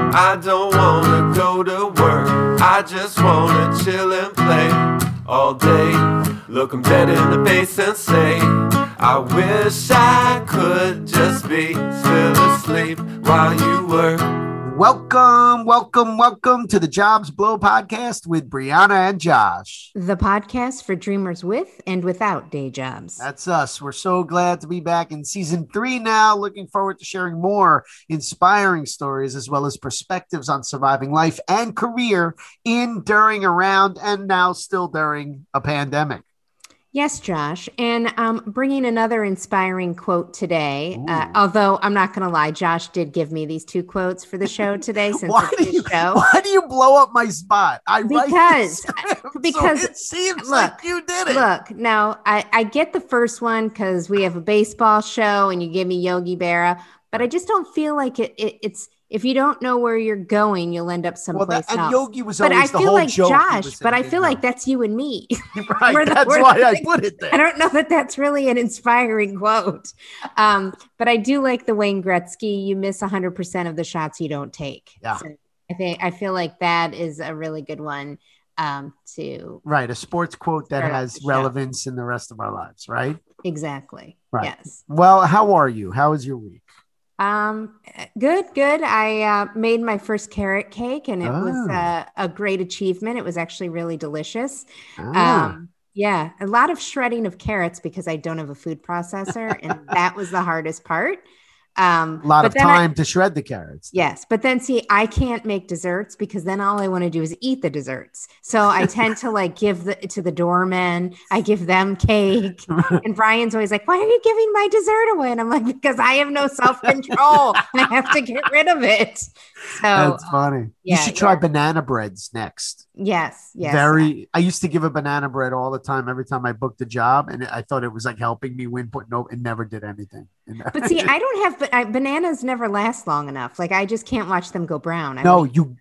I don't wanna go to work. I just wanna chill and play all day. Look 'em dead in the face and say, I wish I could just be still asleep while you work. Welcome to the Jobs Blow podcast with Brianna and Josh. The podcast for dreamers with and without day jobs. That's us. We're so glad to be back in season 3 now. Looking forward to sharing more inspiring stories as well as perspectives on surviving life and career in, during, around, and now still during a pandemic. Yes, Josh. And bringing another inspiring quote today, although I'm not going to lie, Josh did give me these 2 quotes for the show today since it's his show. Why do you blow up my spot? Because so it seems like you did it. Look, no, I get the first one because we have a baseball show and you give me Yogi Berra, but I just don't feel like it's if you don't know where you're going, you'll end up someplace else. And Yogi was but always I feel like Josh, but I saying, feel like that's you and me. Right, that's why I put it there. I don't know that that's really an inspiring quote. But I do like the Wayne Gretzky, you miss 100% of the shots you don't take. Yeah. So I feel like that is a really good one to. Right. A sports quote that has relevance in the rest of our lives, right? Exactly. Right. Yes. Well, how are you? How was your week? Good. I made my first carrot cake and it was a great achievement. It was actually really delicious. Yeah, a lot of shredding of carrots because I don't have a food processor and that was the hardest part. A lot of time to shred the carrots. Yes. But then see, I can't make desserts because then all I want to do is eat the desserts. So I tend to give to the doorman. I give them cake. And Brian's always like, why are you giving my dessert away? And I'm like, because I have no self-control and I have to get rid of it. So that's funny. Yeah, you should try banana breads next. Yes. I used to give a banana bread all the time, every time I booked a job. And I thought it was helping me win, but no, it never did anything. But see, I don't have, bananas never last long enough. I just can't watch them go brown. You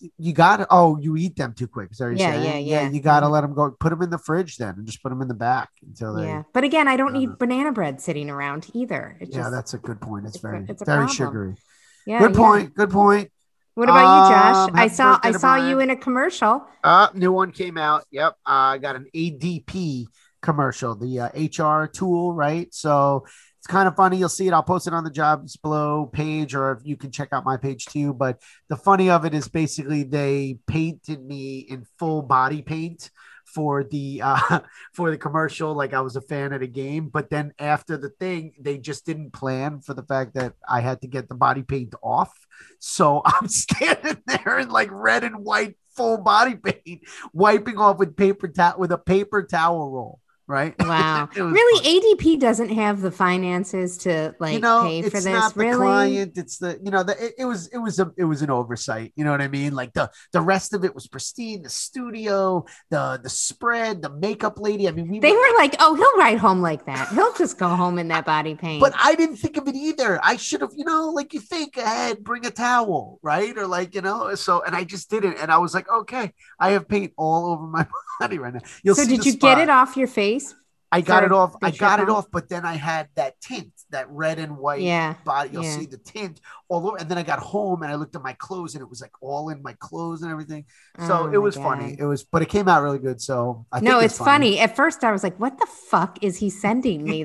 eat them too quick. Is that what you're saying? Yeah. You got to let them go. Put them in the fridge then and just put them in the back until they. Yeah. But again, I don't need banana bread sitting around either. That's a good point. It's very problem. sugary. Yeah. Good point. What about you, Josh? I saw you in a commercial. New one came out. Yep. I got an ADP commercial, the HR tool, right? So it's kind of funny. You'll see it. I'll post it on the Jobs Below page, or if you can check out my page too. But the funny of it is basically they painted me in full body paint for the commercial, like I was a fan of the game. But then after the thing, they just didn't plan for the fact that I had to get the body paint off. So I'm standing there in red and white full body paint, wiping off with a paper towel roll. Right. Wow. Really? Fun. ADP doesn't have the finances to pay for this. It's not the really? client. It's it was an oversight. You know what I mean? The rest of it was pristine. The studio, the spread, the makeup lady. I mean, they were like, oh, he'll ride home like that. He'll just go home in that body paint. But I didn't think of it either. I should have, you think ahead, bring a towel, right? Or so, and I just didn't. And I was like, okay, I have paint all over my body right now. So did you get it off your face? I got it off. But then I had that tint, that red and white body. You'll see the tint all over. And then I got home and I looked at my clothes and it was all in my clothes and everything. So it was funny. But it came out really good. So I think it's funny. At first I was like, what the fuck is he sending me?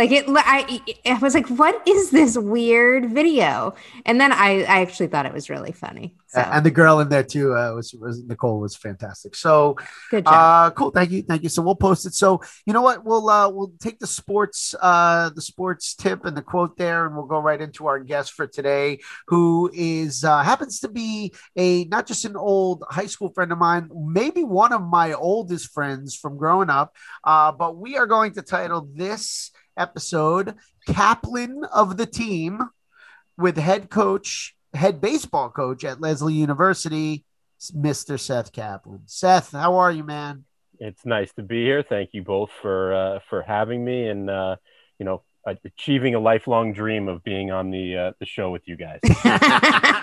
I was like, what is this weird video? And then I actually thought it was really funny. So. And the girl in there too was Nicole, was fantastic. So good job. Cool. Thank you. So we'll post it. So you know what? We'll take the sports tip and the quote there, and we'll go right into our guest for today, who is happens to be not just an old high school friend of mine, maybe one of my oldest friends from growing up. But we are going to title this episode "Kaplan of the Team" with head baseball coach at Lesley University, Mr. Seth Kaplan. Seth, how are you, man? It's nice to be here. Thank you both for having me and achieving a lifelong dream of being on the show with you guys.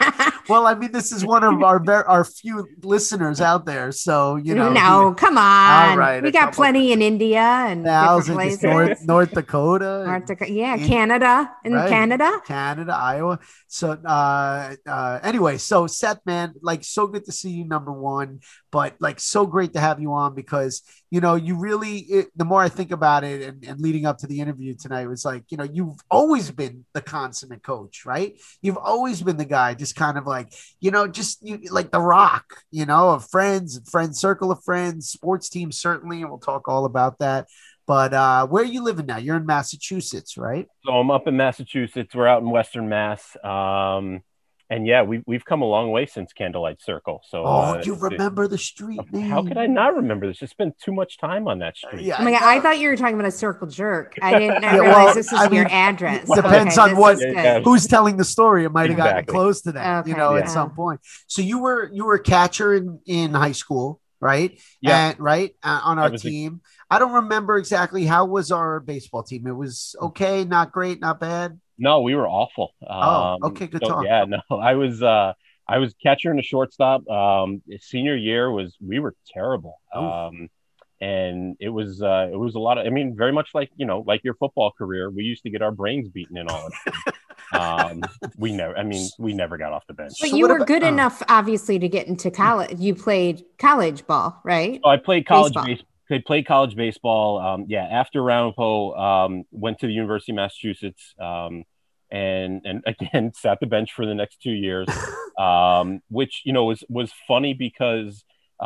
Well, I mean, this is one of our few listeners out there. So, No, come on. All right, We got plenty in India and different places. North Dakota. North Dakota. Yeah, Canada. Right. Canada, Iowa. So anyway, so Seth, man, like so good to see you, number one, but like so great to have you on because you really the more I think about it and leading up to the interview tonight, it was like, you've always been the consummate coach, right? You've always been the guy, just kind of like, like the rock, of friends, circle of friends, sports teams, certainly. And we'll talk all about that. But where are you living now? You're in Massachusetts, right? So I'm up in Massachusetts. We're out in Western Mass. And yeah, we've come a long way since Candlelight Circle. So you remember the street name? How could I not remember this? Just spent too much time on that street. Oh my God, I thought you were talking about a circle jerk. I didn't realize this was your address. Depends on who's telling the story. It might have gotten close to that, at some point. So you were a catcher in high school, right? Yeah. And, on our team. I don't remember exactly how was our baseball team. It was okay, not great, not bad. No, we were awful. Okay, good talk. Yeah, no, I was catcher and a shortstop. Senior year we were terrible. And it was a lot of, very much like, like your football career, we used to get our brains beaten in all of it. We never got off the bench. But you were good enough, obviously, to get into college. You played college ball, right? Oh, I played college baseball. Played college baseball. After Ramapo, went to the University of Massachusetts, and again sat the bench for the next 2 years, which was funny because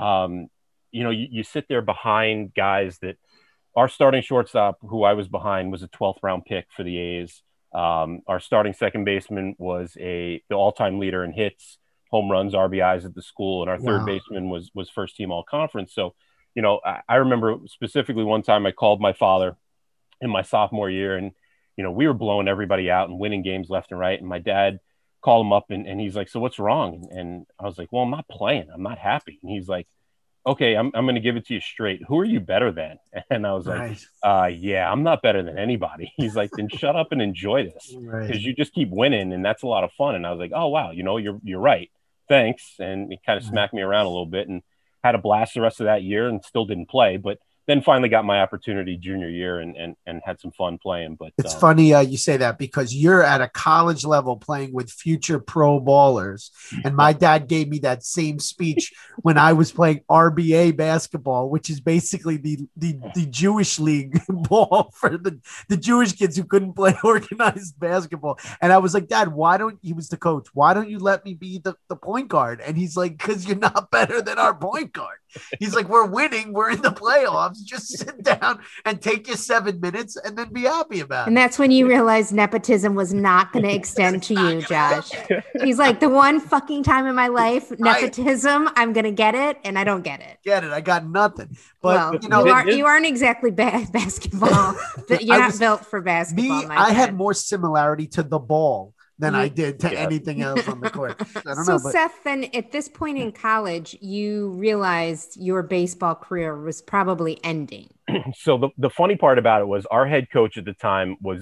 you sit there behind guys that our starting shortstop, who I was behind, was a 12th round pick for the A's. Our starting second baseman was the all-time leader in hits, home runs, RBIs at the school, and our third baseman was first team all conference. So. I remember specifically one time I called my father in my sophomore year and, we were blowing everybody out and winning games left and right. And my dad called him up and he's like, so what's wrong? And I was like, well, I'm not playing. I'm not happy. And he's like, okay, I'm going to give it to you straight. Who are you better than? And I was like, yeah, I'm not better than anybody. He's like, then shut up and enjoy this because you just keep winning. And that's a lot of fun. And I was like, oh, wow, you're right. Thanks. And he kind of smacked me around a little bit and had a blast the rest of that year and still didn't play, but then finally got my opportunity junior year and had some fun playing. But it's funny you say that because you're at a college level playing with future pro ballers. And my dad gave me that same speech when I was playing RBA basketball, which is basically the Jewish league ball for the Jewish kids who couldn't play organized basketball. And I was like, Dad, he was the coach. Why don't you let me be the point guard? And he's like, because you're not better than our point guard. He's like, we're winning. We're in the playoffs. Just sit down and take your 7 minutes and then be happy about it. And that's when you realized nepotism was not going to extend to you, Josh. He's like, the one fucking time in my life, nepotism, I'm going to get it. And I don't get it. I got nothing. But you aren't exactly bad basketball. You're not built for basketball. I had more similarity to the ball than I did to anything else on the court. I don't know. Seth, then at this point in college, you realized your baseball career was probably ending. So the funny part about it was our head coach at the time was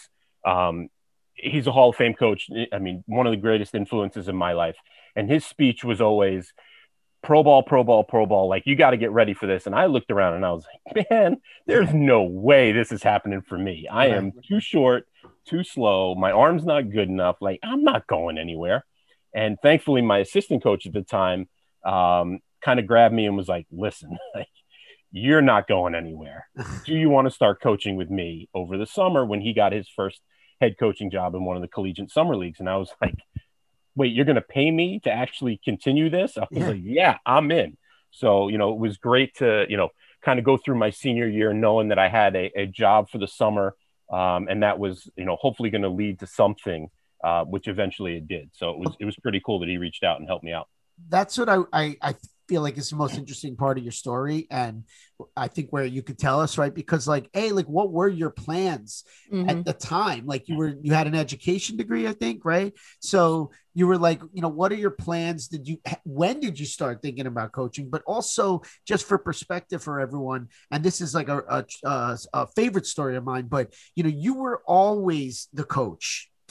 he's a Hall of Fame coach. One of the greatest influences in my life. And his speech was always pro ball, pro ball, pro ball. Like, you got to get ready for this. And I looked around and I was like, man, there's no way this is happening for me. I am too short, too slow. My arm's not good enough. Like, I'm not going anywhere. And thankfully, my assistant coach at the time kind of grabbed me and was like, listen, like, you're not going anywhere. Do you want to start coaching with me over the summer when he got his first head coaching job in one of the collegiate summer leagues? And I was like, wait, you're going to pay me to actually continue this? I was like, yeah, I'm in. So, it was great to, kind of go through my senior year knowing that I had a job for the summer. And that was, hopefully going to lead to something, which eventually it did. So it was pretty cool that he reached out and helped me out. That's what I feel like is the most interesting part of your story. And I think where you could tell us, right? Because like, hey, like, what were your plans at the time? Like, you had an education degree, I think, right? So you were like, what are your plans? When did you start thinking about coaching? But also, just for perspective for everyone, and this is like a favorite story of mine, but you were always the coach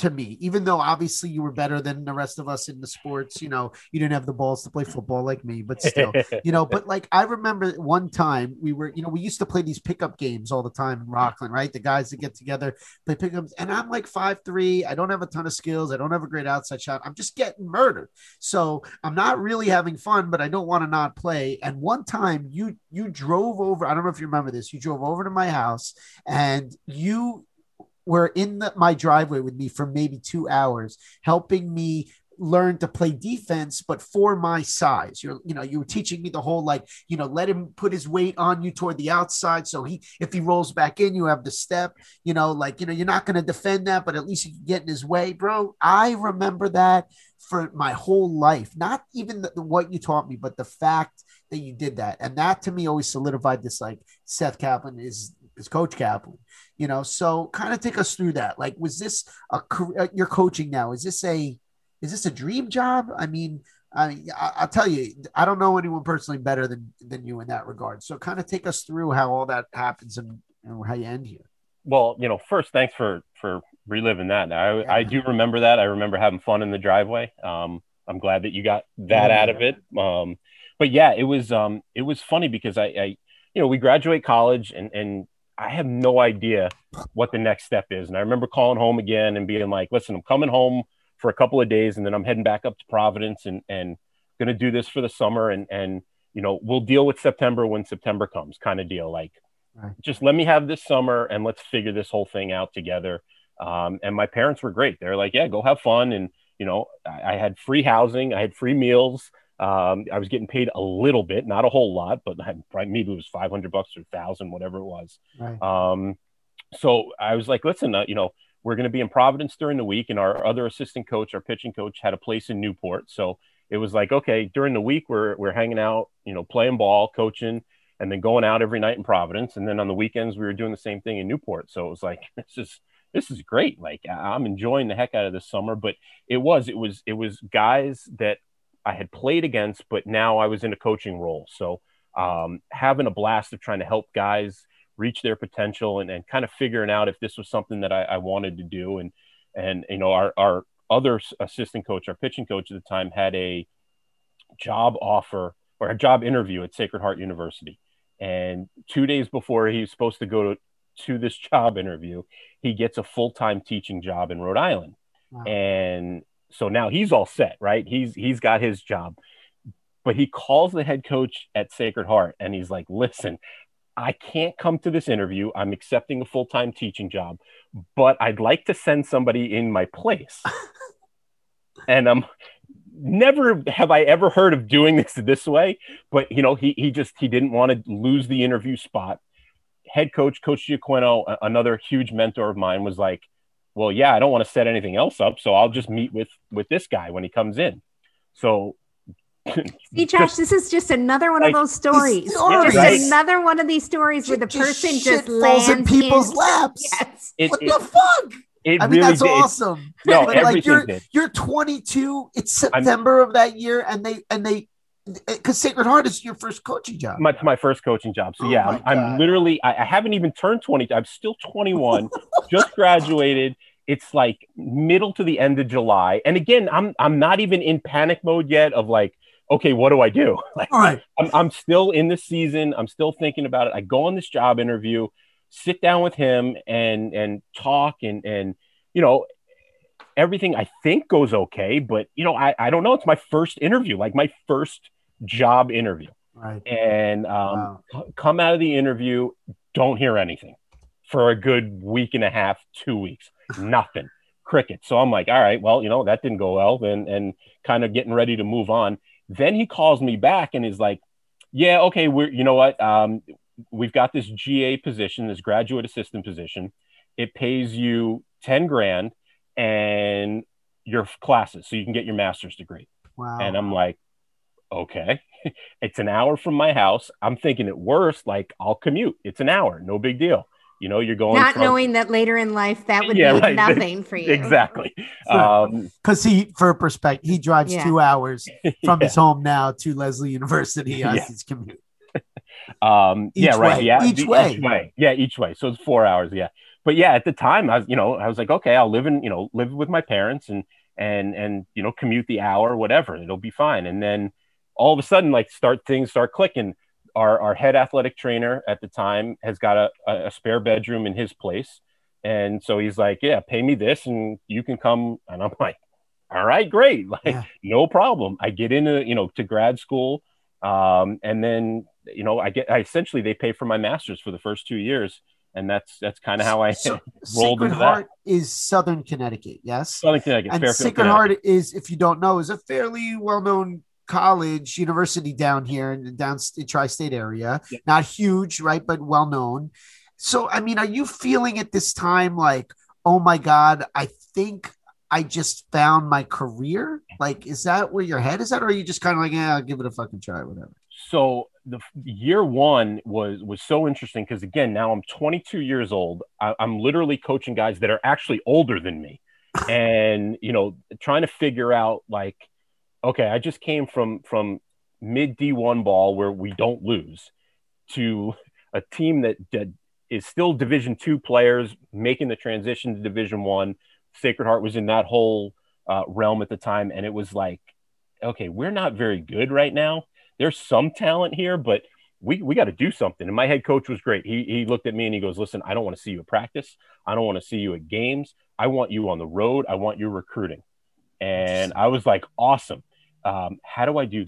to me, even though obviously you were better than the rest of us in the sports. You didn't have the balls to play football like me, but still, but like I remember one time we were, we used to play these pickup games all the time in Rockland, right? The guys that get together, play pickups, and I'm like 5'3". I don't have a ton of skills. I don't have a great outside shot. I'm just getting murdered. So I'm not really having fun, but I don't want to not play. And one time you drove over, I don't know if you remember this, you drove over to my house and you were in my driveway with me for maybe 2 hours, helping me learn to play defense, but for my size. You were teaching me the whole, let him put his weight on you toward the outside. So if he rolls back in, you have the step, you're not going to defend that, but at least you can get in his way, bro. I remember that for my whole life, not even what you taught me, but the fact that you did that. And that to me always solidified this, like Seth Kaplan is Coach Kaplan, so kind of take us through that. Like, was this you're coaching now? Is this a dream job? I mean, I'll tell you, I don't know anyone personally better than you in that regard. So kind of take us through how all that happens and how you end here. Well, first, thanks for reliving that. I do remember that. I remember having fun in the driveway. I'm glad that you got that out of it. But yeah, it was funny because I we graduate college and I have no idea what the next step is. And I remember calling home again and being like, listen, I'm coming home for a couple of days and then I'm heading back up to Providence and going to do this for the summer. And we'll deal with September when September comes, kind of deal. Like, right. Just let me have this summer and let's figure this whole thing out together. And my parents were great. They're like, yeah, go have fun. And, I had free housing, I had free meals. I was getting paid a little bbit, not a whole lot, but maybe it was $500 or $1,000, whatever it was. Right. So I was like, listen, we're going to be in Providence during the week, and our other assistant coach, our pitching coach, had a place in Newport. So it was like, okay, during the week we're hanging out, playing ball, coaching, and then going out every night in Providence. And then on the weekends we were doing the same thing in Newport. So it was like, this is great. Like, I'm enjoying the heck out of this summer. But it was guys that I had played against, but now I was in a coaching role. So having a blast of trying to help guys reach their potential and kind of figuring out if this was something that I wanted to do. And our other assistant coach, our pitching coach at the time, had a job offer or a job interview at Sacred Heart University. And 2 days before he was supposed to go to this job interview, he gets a full-time teaching job in Rhode Island. Wow. And so now he's all set, right? He's got his job, but he calls the head coach at Sacred Heart and he's like, listen, I can't come to this interview. I'm accepting a full-time teaching job, but I'd like to send somebody in my place. And never have I ever heard of doing this way, but he didn't want to lose the interview spot. Head coach, Coach Giaquino, another huge mentor of mine, was like, well, yeah, I don't want to set anything else up, so I'll just meet with this guy when he comes in. So see, Josh, this is just another one of those stories. Just right? Another one of these stories where the person just lands in people's laps. Yes. What the fuck? I mean, that's awesome. No, like you're 22. It's September of that year, and they because Sacred Heart is your first coaching job. My first coaching job. So yeah, I'm literally, I haven't even turned 20. I'm still 21, just graduated. It's like middle to the end of July. And again, I'm not even in panic mode yet of like, okay, what do I do? Like, all right. I'm still in the season. I'm still thinking about it. I go on this job interview, sit down with him and talk and everything I think goes okay, but I don't know. It's my first interview, like my first job interview. Right. And come out of the interview, don't hear anything for a good week and a half, 2 weeks, nothing, cricket. So I'm like, all right, well, that didn't go well, and kind of getting ready to move on. Then he calls me back and is like, yeah, okay, we've got this GA position, this graduate assistant position. It pays you $10,000 and your classes, so you can get your master's degree. Wow. And I'm like, okay, it's an hour from my house. I'm thinking at worst, like, I'll commute. It's an hour, no big deal. You're going knowing that later in life that would be nothing for you. Exactly. Because for perspective, he drives 2 hours from his home now to Lesley University on his commute. Each way. Yeah, each way. Yeah, each way. So it's 4 hours. Yeah. but yeah, at the time I was like, okay, I'll live with my parents and commute the hour, whatever, it'll be fine. And then all of a sudden, like things start clicking. Our head athletic trainer at the time has got a spare bedroom in his place. And so he's like, yeah, pay me this and you can come. And I'm like, all right, great. Like, no problem. I get into, to grad school. And then, essentially they pay for my master's for the first 2 years. And that's kind of how I rolled Sacred into Heart that. is Southern Connecticut, yes? Southern Connecticut. And Fairfield, Sacred Heart is, if you don't know, is a fairly well-known college, university down here in the tri-state area. Yeah. Not huge, right? But well-known. So, I mean, are you feeling at this time like, oh my God, I think I just found my career? Like, is that where your head is at? Or are you just kind of like, yeah, I'll give it a fucking try, whatever? So the year one was so interesting because, again, now I'm 22 years old. I'm literally coaching guys that are actually older than me and, trying to figure out like, okay, I just came from mid D1 ball where we don't lose to a team that is still Division II players making the transition to Division I. Sacred Heart was in that whole realm at the time. And it was like, okay, we're not very good right now. There's some talent here, but we got to do something. And my head coach was great. He looked at me and he goes, listen, I don't want to see you at practice. I don't want to see you at games. I want you on the road. I want you recruiting. And I was like, awesome. How do I do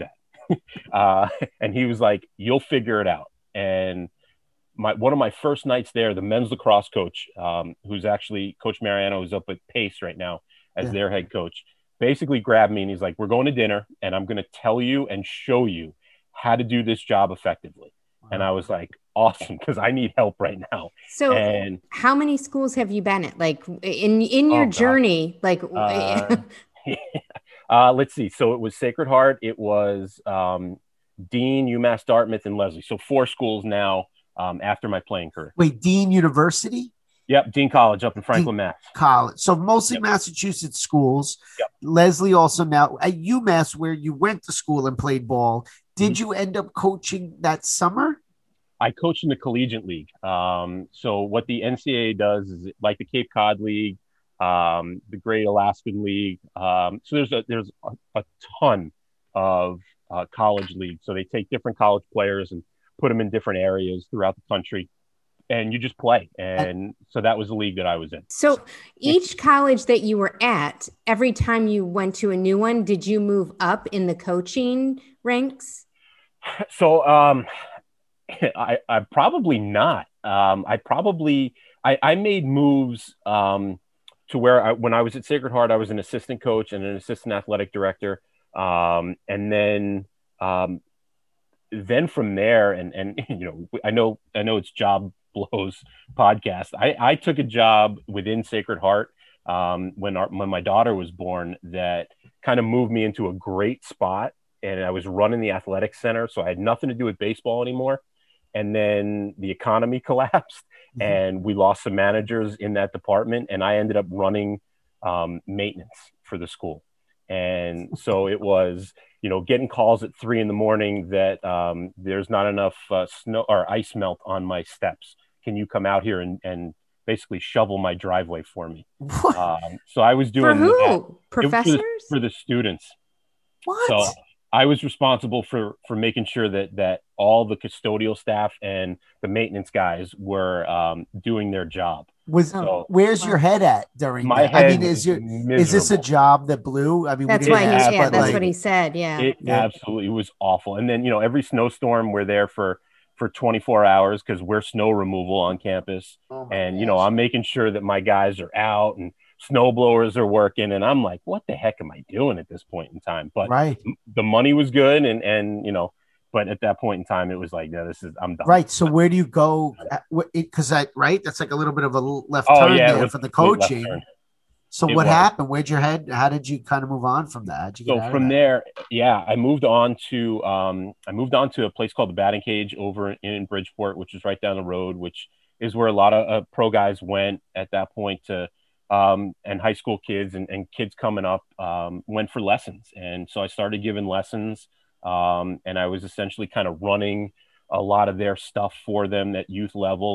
that? And he was like, you'll figure it out. And one of my first nights there, the men's lacrosse coach, who's actually Coach Mariano, who's up at Pace right now as their head coach, basically grabbed me and he's like, we're going to dinner and I'm going to tell you and show you how to do this job effectively. Wow. And I was like, awesome, because I need help right now. So how many schools have you been at? Like in your journey, like let's see. So it was Sacred Heart. It was Dean, UMass Dartmouth, and Leslie. So 4 schools now after my playing career. Wait, Dean University? Yep, Dean College up in Franklin, Mass. College. So mostly Massachusetts schools. Yep. Leslie also now at UMass, where you went to school and played ball. Did you end up coaching that summer? I coached in the Collegiate League. So what the NCAA does is like the Cape Cod League, the Great Alaskan League. So there's a ton of college leagues. So they take different college players and put them in different areas throughout the country. And you just play. And so that was the league that I was in. So each college that you were at, every time you went to a new one, did you move up in the coaching ranks? So I probably not. I made moves to where when I was at Sacred Heart, I was an assistant coach and an assistant athletic director. And then from there, and I know it's Job Blows podcast. I took a job within Sacred Heart when my daughter was born that kind of moved me into a great spot, and I was running the athletic center, so I had nothing to do with baseball anymore. And then the economy collapsed, and we lost some managers in that department, and I ended up running maintenance for the school. And so it was, getting calls at 3 a.m. that there's not enough snow or ice melt on my steps. Can you come out here and basically shovel my driveway for me? So I was doing for who? That. Professors? For the students. What? So I was responsible for making sure that all the custodial staff and the maintenance guys were doing their job. Where's your head at during my that? head? I mean, is this a job that blew? I mean, that's why that's what he said. Yeah, it absolutely was awful. And then every snowstorm we're there for 24 hours because we're snow removal on campus. And I'm making sure that my guys are out and snow blowers are working, and I'm like, what the heck am I doing at this point in time? But the money was good, and but at that point in time, it was like, no, I'm done. Right. So where do you go? Because that's like a little bit of a left turn there for the coaching. So what happened? Where'd your head? How did you kind of move on from that? How'd you get out from of that? there, I moved on to a place called the Batting Cage over in Bridgeport, which is right down the road, which is where a lot of pro guys went at that point to. And high school kids and kids coming up went for lessons. And so I started giving lessons and I was essentially kind of running a lot of their stuff for them at youth level. And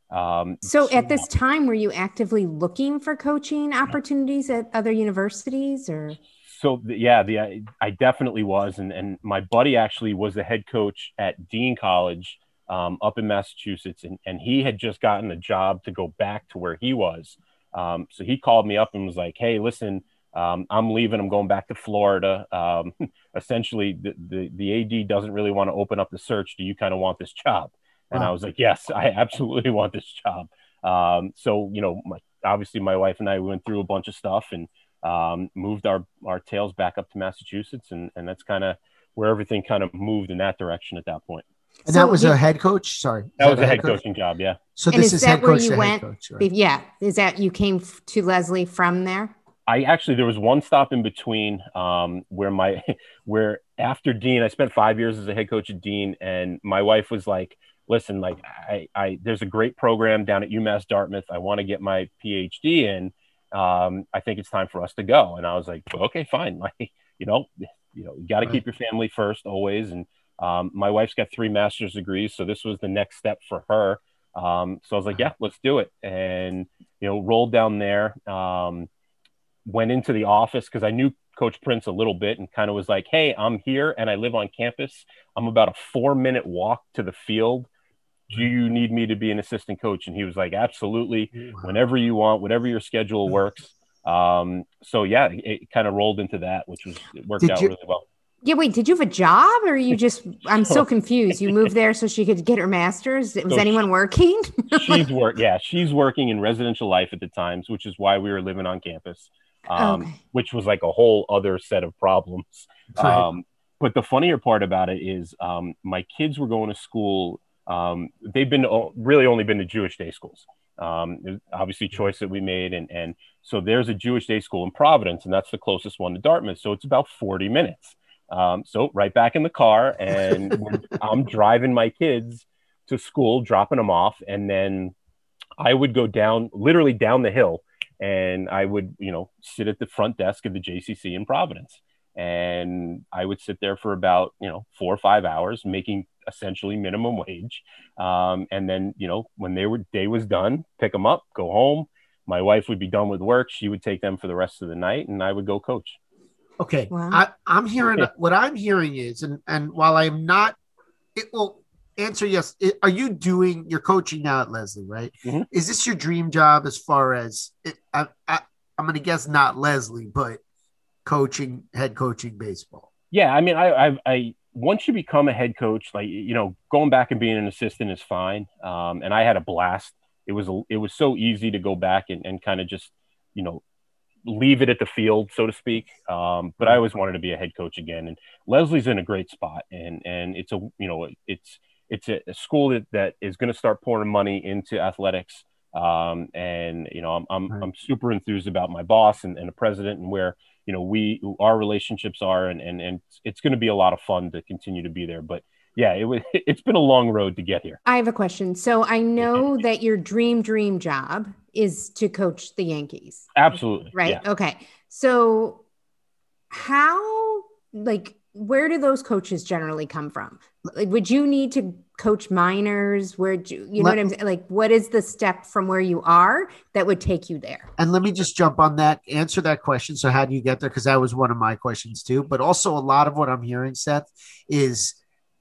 So at this time, were you actively looking for coaching opportunities at other universities or? So I definitely was. And my buddy actually was the head coach at Dean College up in Massachusetts. And he had just gotten a job to go back to where he was. So he called me up and was like, hey, listen, I'm leaving. I'm going back to Florida. Essentially, the AD doesn't really want to open up the search. Do you kind of want this job? And I was like, yes, I absolutely want this job. So, obviously my wife and I went through a bunch of stuff and moved our tails back up to Massachusetts. And that's kind of where everything kind of moved in that direction at that point. And that was a head coach? Sorry. That was a head coaching job, yeah. So this is head coach to head coach, right? Yeah. Is that you came to Leslie from there? There was one stop in between where after Dean, I spent 5 years as a head coach at Dean, and my wife was like, listen, like there's a great program down at UMass Dartmouth. I want to get my PhD in. I think it's time for us to go. And I was like, okay, fine. Like, you got to keep your family first always. And my wife's got 3 master's degrees, so this was the next step for her. So I was like, yeah, let's do it. And, rolled down there, went into the office because I knew Coach Prince a little bit and kind of was like, hey, I'm here and I live on campus. I'm about a 4-minute walk to the field. Do you need me to be an assistant coach? And he was like, absolutely. Whenever you want, whatever your schedule works. So yeah, it kind of rolled into that, it worked out really well. Yeah. Wait, did you have a job or you just, I'm so confused. You moved there so she could get her master's. Was anyone working? She's working in residential life at the times, which is why we were living on campus, which was like a whole other set of problems. But the funnier part about it is my kids were going to school. They've really only been to Jewish day schools. Obviously choice that we made. And so there's a Jewish day school in Providence, and that's the closest one to Dartmouth. So it's about 40 minutes. So right back in the car, and I'm driving my kids to school, dropping them off. And then I would go literally down the hill, and I would, sit at the front desk of the JCC in Providence. And I would sit there for about, 4 or 5 hours making essentially minimum wage. And then, when day was done, pick them up, go home. My wife would be done with work. She would take them for the rest of the night, and I would go coach. Okay. Wow. I'm hearing what I'm hearing is, and while I'm not, it will answer yes. You're coaching now at Leslie, right? Mm-hmm. Is this your dream job as far as I'm going to guess not Leslie, but head coaching baseball? Yeah. I mean, I once you become a head coach, like, going back and being an assistant is fine. And I had a blast. It was so easy to go back and kind of just, leave it at the field, so to speak. But I always wanted to be a head coach again. And Leslie's in a great spot, and it's a school that is going to start pouring money into athletics. I'm super enthused about my boss and the president and where, our relationships are, and it's going to be a lot of fun to continue to be there. But yeah, it's been a long road to get here. I have a question. So I know that your dream job is to coach the Yankees. Absolutely. Right. Yeah. Okay. So where do those coaches generally come from? Like, would you need to coach minors? What I'm saying? Like, what is the step from where you are that would take you there? And let me just jump on that, answer that question. So how do you get there? Because that was one of my questions too. But also a lot of what I'm hearing, Seth, is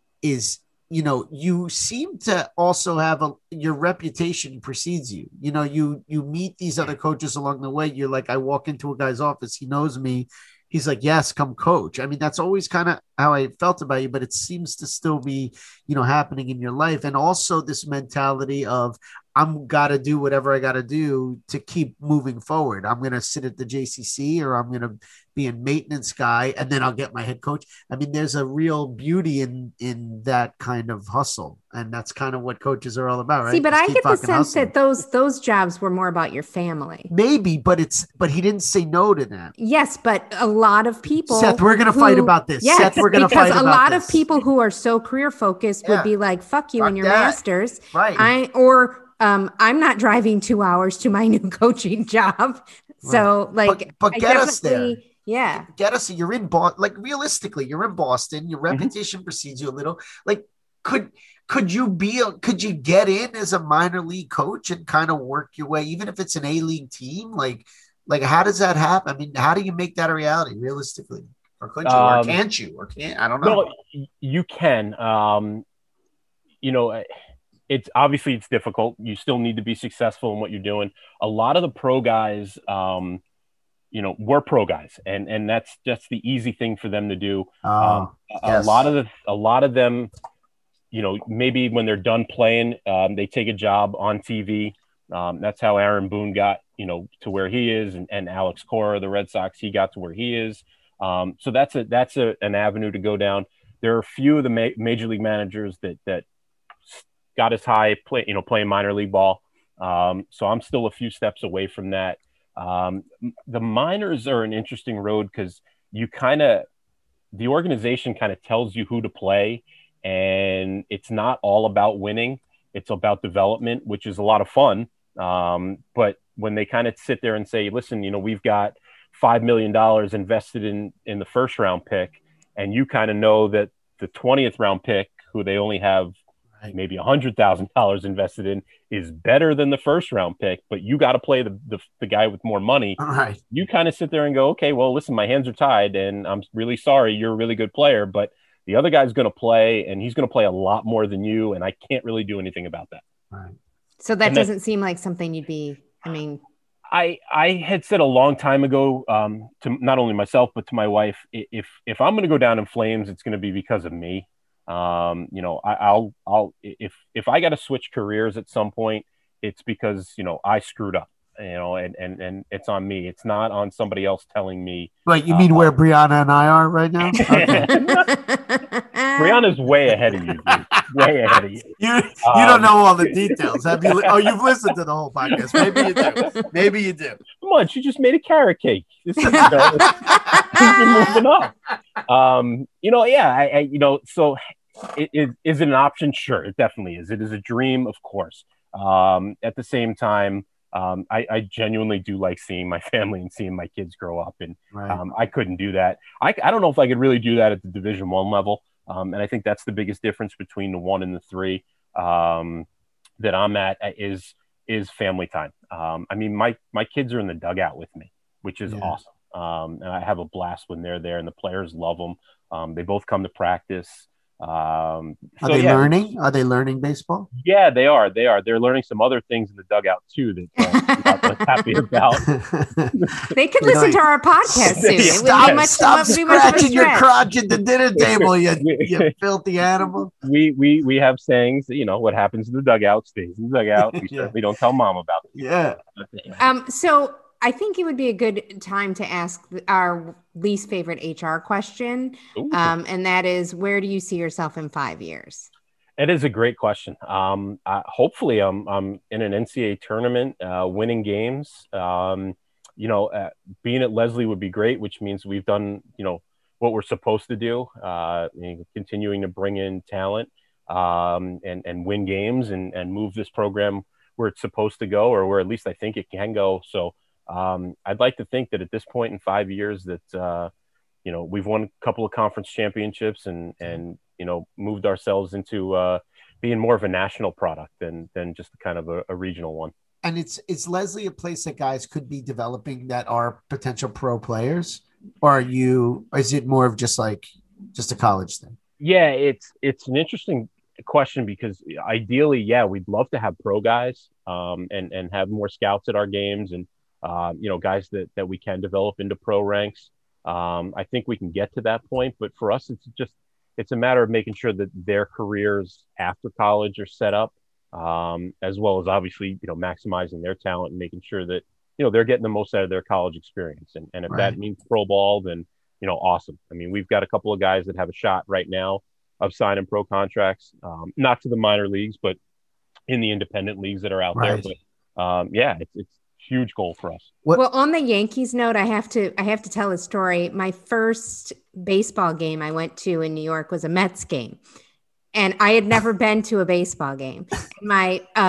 you seem to also have your reputation precedes you. You meet these other coaches along the way. You're like, I walk into a guy's office, he knows me. He's like, yes, come coach. I mean, that's always kind of how I felt about you, but it seems to still be, happening in your life. And also this mentality of, I'm got to do whatever I got to do to keep moving forward. I'm going to sit at the JCC, or I'm going to be a maintenance guy, and then I'll get my head coach. I mean, there's a real beauty in that kind of hustle. And that's kind of what coaches are all about, right? See, but I get the sense that those jobs were more about your family. Maybe, but he didn't say no to that. Yes, but a lot of people, Seth, we're going to fight about this. Yes, Seth, we're going to fight about this. Because a lot of people who are so career focused would be like, fuck you and your masters. Right. I'm not driving 2 hours to my new coaching job. So but get us there. Yeah. Get us. You're in Boston. Like, realistically, you're in Boston. Your reputation precedes you a little. Like, could you get in as a minor league coach and kind of work your way, even if it's an A-League team? Like how does that happen? I mean, how do you make that a reality realistically? Or could you, or can't you, or can't, I don't know. No, you can. It's obviously it's difficult. You still need to be successful in what you're doing. A lot of the pro guys, we're pro guys, and that's just the easy thing for them to do. Yes. A lot of them, maybe when they're done playing, they take a job on TV. That's how Aaron Boone got, to where he is, and Alex Cora, the Red Sox, he got to where he is. So that's an avenue to go down. There are a few of the major league managers that got as high playing minor league ball. So I'm still a few steps away from that. The minors are an interesting road because the organization kind of tells you who to play, and it's not all about winning. It's about development, which is a lot of fun. But when they kind of sit there and say, listen, we've got $5 million invested in the first round pick, and you kind of know that the 20th round pick, who they only have maybe $100,000 invested in, is better than the first round pick, but you got to play the guy with more money. All right. You kind of sit there and go, okay, well, listen, my hands are tied, and I'm really sorry. You're a really good player, but the other guy's going to play, and he's going to play a lot more than you, and I can't really do anything about that. Right. So that doesn't seem like something you'd be. I mean, I had said a long time ago to not only myself but to my wife, if I'm going to go down in flames, it's going to be because of me. I'll if I got to switch careers at some point, it's because I screwed up, and it's on me. It's not on somebody else telling me. Wait, you mean where Brianna and I are right now? Okay. Brianna's way ahead of you, dude. Way ahead of you. You don't know all the details. Have you? Oh, you've listened to the whole podcast. Maybe you do. Maybe you do. Come on, she just made a carrot cake. This is moving up. So is it an option? Sure, it definitely is. It is a dream, of course. At the same time, I genuinely do like seeing my family and seeing my kids grow up, and I couldn't do that. I don't know if I could really do that at the Division I level. And I think that's the biggest difference between the 1 and the 3 that I'm at is family time. I mean, my kids are in the dugout with me, which is awesome. And I have a blast when they're there, and the players love them. They both come to practice. Are they learning? Are they learning baseball? Yeah, they are. They're learning some other things in the dugout too that I'm not happy about. They could listen to our podcast soon. It would be much scratching your crotch at the dinner table, you filthy animal. We have sayings that, what happens in the dugout stays in the dugout. We certainly don't tell mom about it. Yeah. So I think it would be a good time to ask our least favorite HR question. And that is, where do you see yourself in 5 years? It is a great question. Hopefully I'm in an NCAA tournament, winning games. Being at Leslie would be great, which means we've done, what we're supposed to do, continuing to bring in talent, and win games and move this program where it's supposed to go, or where at least I think it can go. So, I'd like to think that at this point in 5 years that, we've won a couple of conference championships and moved ourselves into being more of a national product than just kind of a regional one. And is Leslie a place that guys could be developing that are potential pro players, or is it more of just a college thing? Yeah, it's an interesting question because ideally, we'd love to have pro guys, and have more scouts at our games and, guys that we can develop into pro ranks. I think we can get to that point, but for us, it's a matter of making sure that their careers after college are set up, as well as obviously, maximizing their talent and making sure that, they're getting the most out of their college experience. And if that means pro ball, then, awesome. I mean, we've got a couple of guys that have a shot right now of signing pro contracts, not to the minor leagues, but in the independent leagues that are out there. But it's huge goal for us. Well, on the Yankees note, I have to tell a story. My first baseball game I went to in New York was a Mets game, and I had never been to a baseball game. My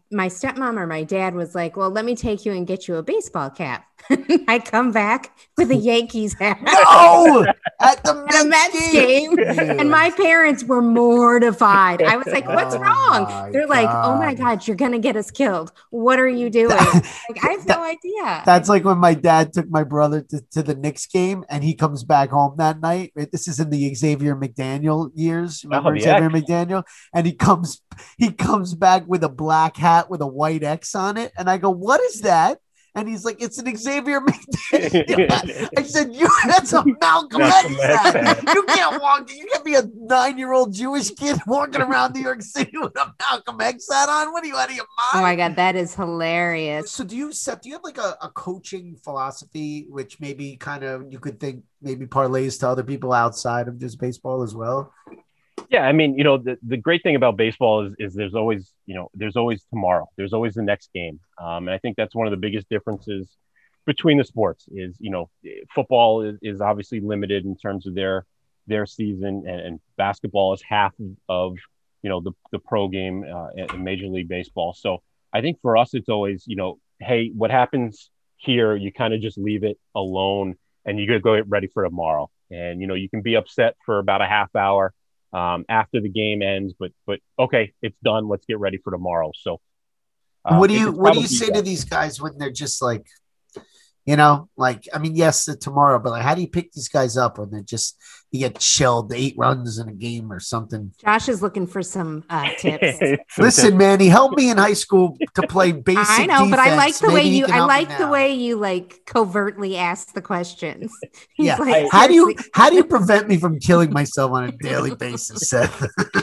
my stepmom or my dad was like, well, let me take you and get you a baseball cap. I come back with a Yankees hat. No, at the At a Mets game. Yeah. And my parents were mortified. I was like, what's Oh wrong? my They're like, oh my God. God, you're going to get us killed. What are you doing? Like, I have no idea. That's like when my dad took my brother to the Knicks game and he comes back home that night. Right? This is in the Xavier McDaniel years. Remember the Xavier X. McDaniel? And he comes back with a black hat with a white X on it. And I go, what is that? And he's like, it's an Xavier McDaniel. I said, that's a Malcolm X hat. You can't be a 9-year-old Jewish kid walking around New York City with a Malcolm X hat on. What are you, out of your mind? Oh my God, that is hilarious. So Seth, do you have like a coaching philosophy, which maybe kind of you could think maybe parlays to other people outside of just baseball as well? Yeah, I mean, the great thing about baseball is there's always tomorrow. There's always the next game. And I think that's one of the biggest differences between the sports is, football is obviously limited in terms of their season, and basketball is half of, the pro game in Major League Baseball. So I think for us, it's always, hey, what happens here, you kind of just leave it alone and you got to go get ready for tomorrow. And, you can be upset for about a half hour after the game ends, but okay, it's done. Let's get ready for tomorrow. So, what do you say to these guys when they're just like, yes, tomorrow, but like, how do you pick these guys up when you get shelled 8 runs in a game or something? Josh is looking for some tips. Listen, man, he helped me in high school to play basic. I know, but I like the way you you like covertly ask the questions. Yeah. Like, how do you prevent me from killing myself on a daily basis, Seth?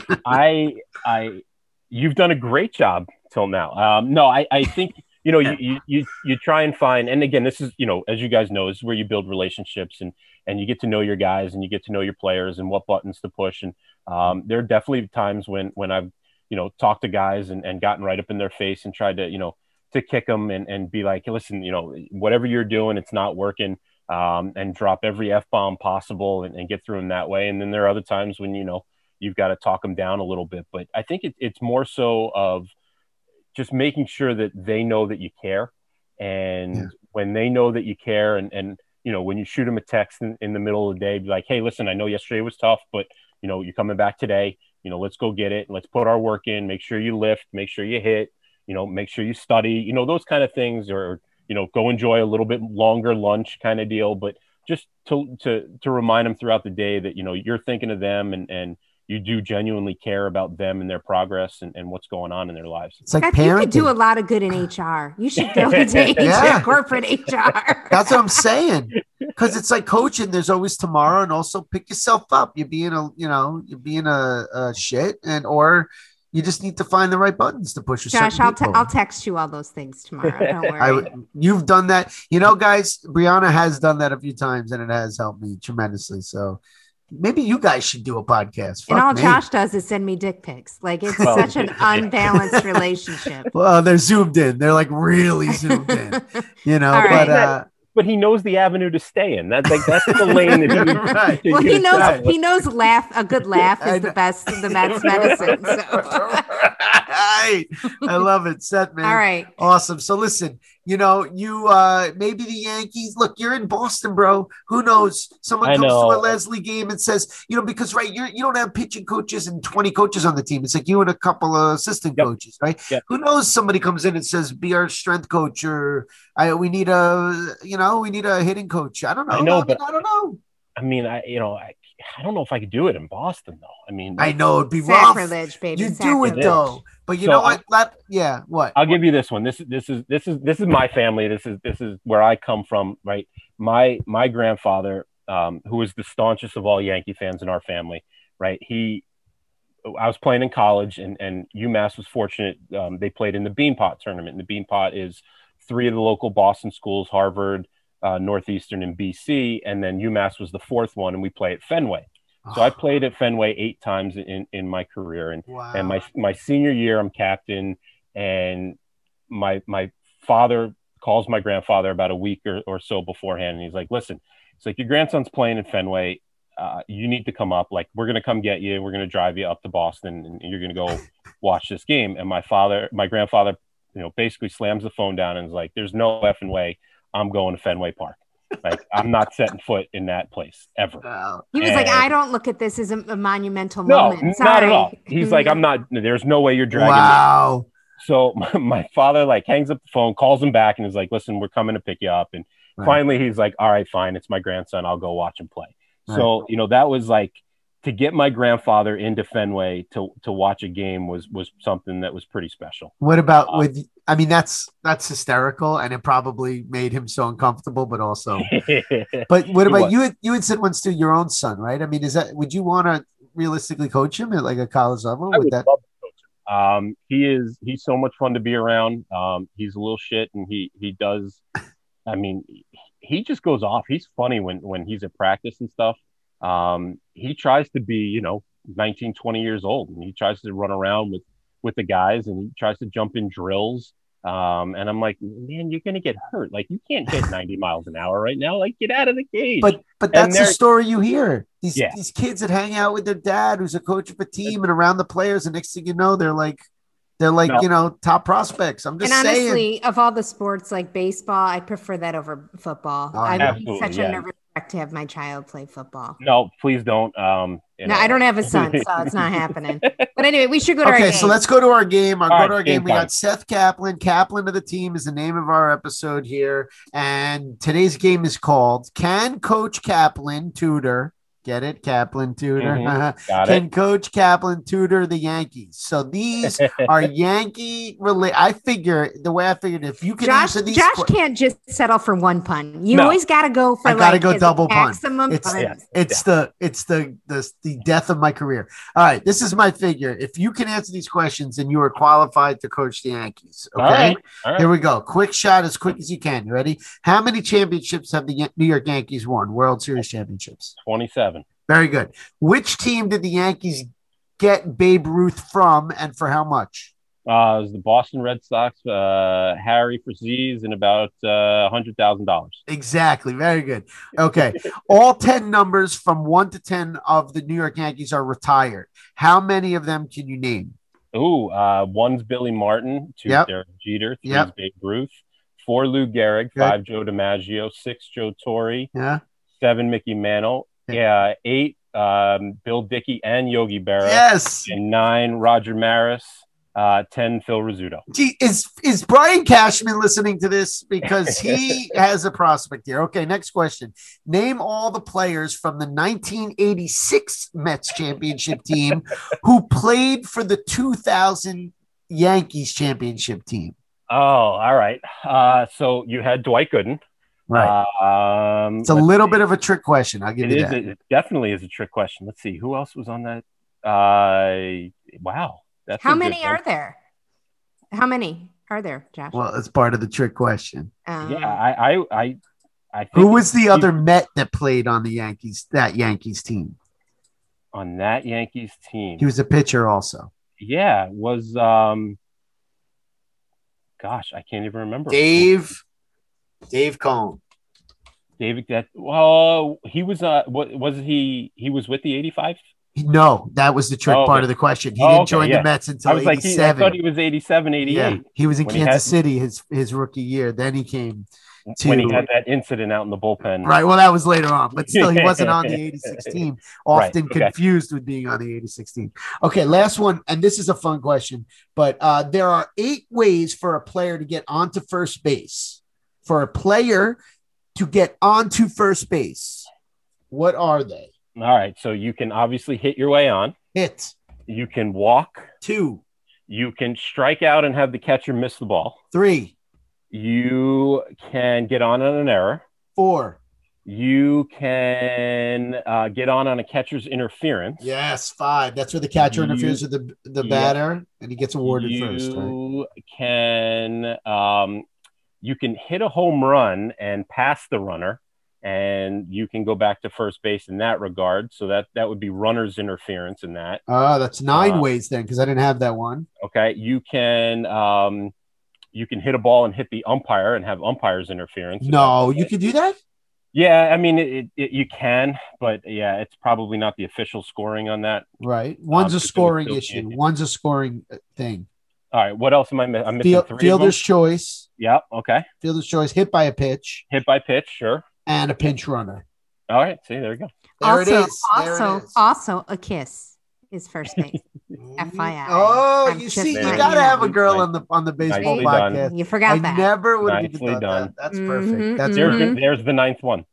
You've done a great job till now. No, I think. You try and find, and again, this is, as you guys know, this is where you build relationships and you get to know your guys and you get to know your players and what buttons to push. And there are definitely times when I've, talked to guys and gotten right up in their face and tried to, to kick them and be like, listen, whatever you're doing, it's not working, and drop every F-bomb possible and get through them that way. And then there are other times when, you've got to talk them down a little bit, but I think it's more so of just making sure that they know that you care. And when they know that you care and when you shoot them a text in the middle of the day, be like, hey, listen, I know yesterday was tough, but you're coming back today, let's go get it. Let's put our work in, make sure you lift, make sure you hit, make sure you study, those kind of things, or, go enjoy a little bit longer lunch kind of deal. But just to remind them throughout the day that, you're thinking of them and you do genuinely care about them and their progress and what's going on in their lives. It's like parenting. You could do a lot of good in HR. You should go into corporate HR. That's what I'm saying. Because it's like coaching. There's always tomorrow, and also pick yourself up. You're being a shit, or you just need to find the right buttons to push. Josh, I'll text you all those things tomorrow. Don't worry. You've done that, guys. Brianna has done that a few times, and it has helped me tremendously. So. Maybe you guys should do a podcast. And all Josh does is send me dick pics. Like, it's such an unbalanced relationship. Well, they're zoomed in. They're like really zoomed in, right. But he knows the avenue to stay in. That's the lane that he right. Well, he knows a good laugh is the best medicine. So. I love it, Seth, man. All right. Awesome. So listen, you maybe the Yankees, look, you're in Boston, bro. Who knows? Someone comes to a Leslie game and says, because you don't have pitching coaches and 20 coaches on the team. It's like you and a couple of assistant coaches, right? Yep. Who knows? Somebody comes in and says, be our strength coach, or we need a hitting coach. I don't know. I don't know. I mean, I don't know if I could do it in Boston, though. I mean, I know it'd be sacrilege, rough. baby. You do it though, but you know what? What? I'll give you this one. This is my family. This is where I come from. Right. My grandfather, who was the staunchest of all Yankee fans in our family. Right. I was playing in college, and UMass was fortunate. They played in the Beanpot tournament. And the Beanpot is 3 of the local Boston schools: Harvard, Northeastern, and BC, and then UMass was the 4th one, and we play at Fenway. So I played at Fenway 8 times in my career, and my senior year I'm captain, and my father calls my grandfather about a week or so beforehand, and he's like, listen, it's like, your grandson's playing in Fenway, you need to come up, like, we're going to come get you, we're going to drive you up to Boston, and you're going to go watch this game. And my grandfather basically slams the phone down and is like, "There's no effing way I'm going to Fenway Park. Like, I'm not setting foot in that place ever." He was like, And- I don't look at this as a monumental No, moment. not at all. Sorry. He's like, "I'm not. There's no way you're dragging me." Wow. So my father like hangs up the phone, calls him back, and is like, "Listen, we're coming to pick you up." And Right. finally, he's like, "All right, fine. It's my grandson. I'll go watch him play." Right. So that was like, to get my grandfather into Fenway to watch a game was something that was pretty special. What about with? I mean, that's hysterical, and it probably made him so uncomfortable. But also, but what about you? You had said once to your own son, right? I mean, would you want to realistically coach him at like a college level? I would love to coach him. He's so much fun to be around. He's a little shit, and he does. I mean, he just goes off. He's funny when he's at practice and stuff. He tries to be, 19, 20 years old, and he tries to run around with the guys, and he tries to jump in drills. And I'm like, man, you're going to get hurt. Like, you can't hit 90 miles an hour right now. Like, get out of the cage. But that's the story you hear. These kids that hang out with their dad, who's a coach of a team, and around the players, and next thing you know, they're like, top prospects. I'm just saying. Honestly, of all the sports like baseball, I prefer that over football. I would be such a nervous wreck to have my child play football. No, please don't. No, I don't have a son, so it's not happening. But anyway, we should go to our game. Okay, so let's go to our game. All right, game. We got Seth Kaplan. Kaplan of the team is the name of our episode here. And today's game is called Can Coach Kaplan Tutor? Get it? Kaplan tutor. Got Can it. Coach Kaplan tutor the Yankees? So these are Yankee related. I figure if you can answer these, Josh can't just settle for one pun. You always got to go for double pun. Maximum puns. It's the death of my career. All right, this is my figure. If you can answer these questions, then you are qualified to coach the Yankees. Okay, All right. Here we go. Quick shot, as quick as you can. You ready? How many championships have the New York Yankees won? World Series championships. 27. Very good. Which team did the Yankees get Babe Ruth from, and for how much? It was the Boston Red Sox, Harry Frazee, and about $100,000. Exactly. Very good. Okay. All 10 numbers from 1 to 10 of the New York Yankees are retired. How many of them can you name? Ooh, one's Billy Martin, 2 Derek Jeter, 3 is Babe Ruth, 4 Lou Gehrig, 5 Joe DiMaggio, 6 Joe Torre, 7 Mickey Mantle, 8 Bill Dickey and Yogi Berra, and 9 Roger Maris, 10 Phil Rizzuto. Gee, is Brian Cashman listening to this? Because he has a prospect here. Okay, next question. Name all the players from the 1986 Mets championship team who played for the 2000 Yankees championship team. Oh, all right. So you had Dwight Gooden. Right. It's a little bit of a trick question. I'll give you that. It definitely is a trick question. Let's see. Who else was on that? Wow. How many are there? How many are there, Josh? Well, it's part of the trick question. I think who was the other Met that played on the Yankees, that Yankees team? On that Yankees team. He was a pitcher also. Yeah. Was, gosh, I can't even remember. Dave Cone. David, he was, what was he was with the 85? No, that was the trick part of the question. He didn't join the Mets until 87. I thought he was 87, 88. Yeah, he was in Kansas City his rookie year. Then he came to... When he had that incident out in the bullpen. Right, well, that was later on. But still, he wasn't on the 86 team. Often confused with being on the 86 team. Okay, last one. And this is a fun question. But there are 8 ways for a player to get onto first base. For a player to get onto first base, what are they? All right. So you can obviously hit your way on. Hit. You can walk. 2. You can strike out and have the catcher miss the ball. 3. You can get on an error. 4. You can get on a catcher's interference. Yes, 5. That's where the catcher interferes with the batter, and he gets awarded first. Right? You can hit a home run and pass the runner, and you can go back to first base in that regard. So that would be runner's interference in that. Oh, that's 9 ways then, because I didn't have that one. Okay, you can hit a ball and hit the umpire and have umpire's interference. No, you can do that? Yeah, I mean, you can, but yeah, it's probably not the official scoring on that. Right. One's a scoring issue. One's a scoring thing. All right. What else am I missing? I'm missing 3 Fielder's of them. choice. Yeah. Okay. Fielder's choice. Hit by a pitch. Hit by pitch. Sure. And a pinch runner. All right. See, there you go. There it is. There it is. Also a kiss is first base. FYI. Oh, I'm you just see, you letting gotta know. have a girl on the baseball Nicely podcast. done. You forgot I that. never would have even Nicely thought done. that. That's Mhm, perfect. That's mhm. perfect. There's the 9th one.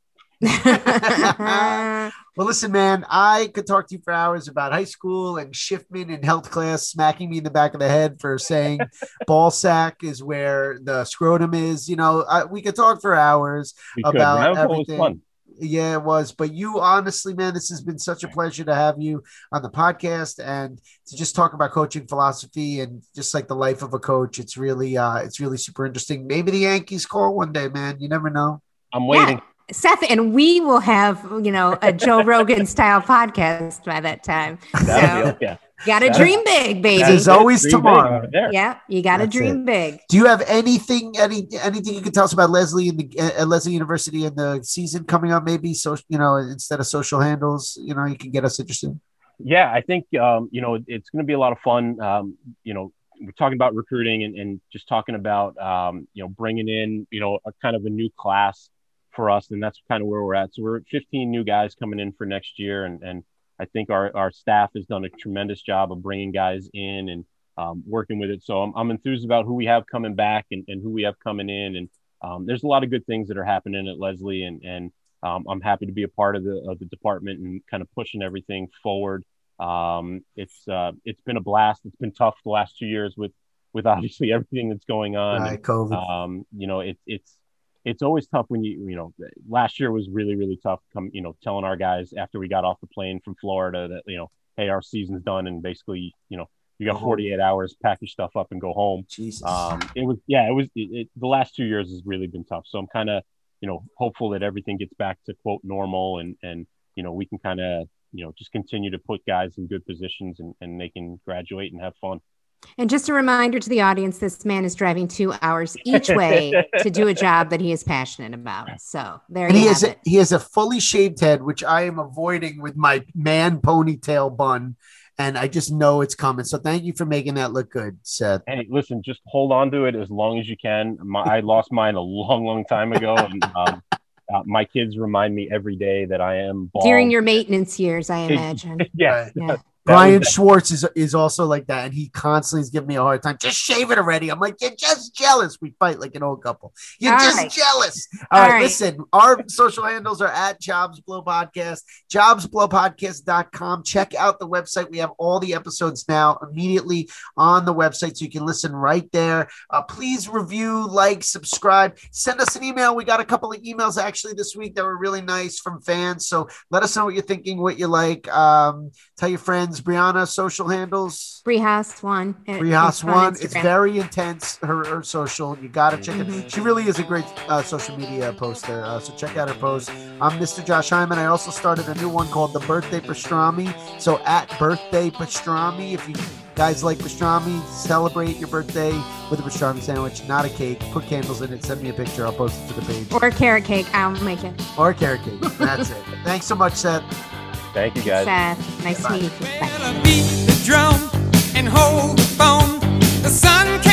Well, listen, man, I could talk to you for hours about high school and Schiffman in health class smacking me in the back of the head for saying ball sack is where the scrotum is. You know, we could talk for hours about Round Pole was everything. fun. Yeah, it was. But you, honestly, man, this has been such a pleasure to have you on the podcast and to just talk about coaching philosophy and just like the life of a coach. It's really super interesting. Maybe the Yankees call one day, man. You never know. I'm waiting. Yeah. Seth, and we will have, a Joe Rogan style podcast by that time. So Yeah. got to dream big, baby. There's always Dream big tomorrow. over there. Yeah, you got to That's dream big. Do you have anything you can tell us about Leslie and at Leslie University and the season coming up? Maybe so instead of social handles, you can get us interested. Yeah, I think it's going to be a lot of fun. We're talking about recruiting and just talking about bringing in a kind of a new class for us, and that's kind of where we're at. So we're at 15 new guys coming in for next year, and I think our staff has done a tremendous job of bringing guys in and working with it. So I'm enthused about who we have coming back and who we have coming in, and there's a lot of good things that are happening at Leslie, and I'm happy to be a part of the department and kind of pushing everything forward. It's been a blast. It's been tough the last 2 years with obviously everything that's going on. Right, COVID. It's always tough when last year was really, really tough. Telling our guys after we got off the plane from Florida that, hey, our season's done. And basically, you got 48 hours, pack your stuff up and go home. Jesus. The last 2 years has really been tough. So I'm kind of, hopeful that everything gets back to quote normal and we can kind of, just continue to put guys in good positions and they can graduate and have fun. And just a reminder to the audience, this man is driving 2 hours each way to do a job that he is passionate about. So there you have it. He has a fully shaved head, which I am avoiding with my man ponytail bun. And I just know it's coming. So thank you for making that look good, Seth. Hey, listen, just hold on to it as long as you can. I lost mine a long, long time ago. And my kids remind me every day that I am bald. During your maintenance years, I imagine. Yeah. Yeah. Brian Schwartz is also like that, and he constantly is giving me a hard time. Just shave it already. I'm like, you're just jealous. We fight like an old couple. You're just jealous. All right, listen, our social handles are at Jobs Blow Podcast, jobsblowpodcast.com. Check out the website. We have all the episodes now immediately on the website, so you can listen right there. Please review, like, subscribe. Send us an email. We got a couple of emails actually this week that were really nice from fans, so let us know what you're thinking, what you like. Tell your friends. Brianna, social handles. Breehouse1. Breehouse1. It's very intense. Her social. You got to check it. She really is a great social media poster. So check out her post. I'm Mr. Josh Hyman. I also started a new one called The Birthday Pastrami. So at Birthday Pastrami, if you guys like pastrami, celebrate your birthday with a pastrami sandwich, not a cake. Put candles in it. Send me a picture. I'll post it to the page. Or a carrot cake. I'll make it. Or a carrot cake. That's it. Thanks so much, Seth. Thank you, guys. Seth, nice to meet you. Bye. Beat the drum and hold the phone. The sun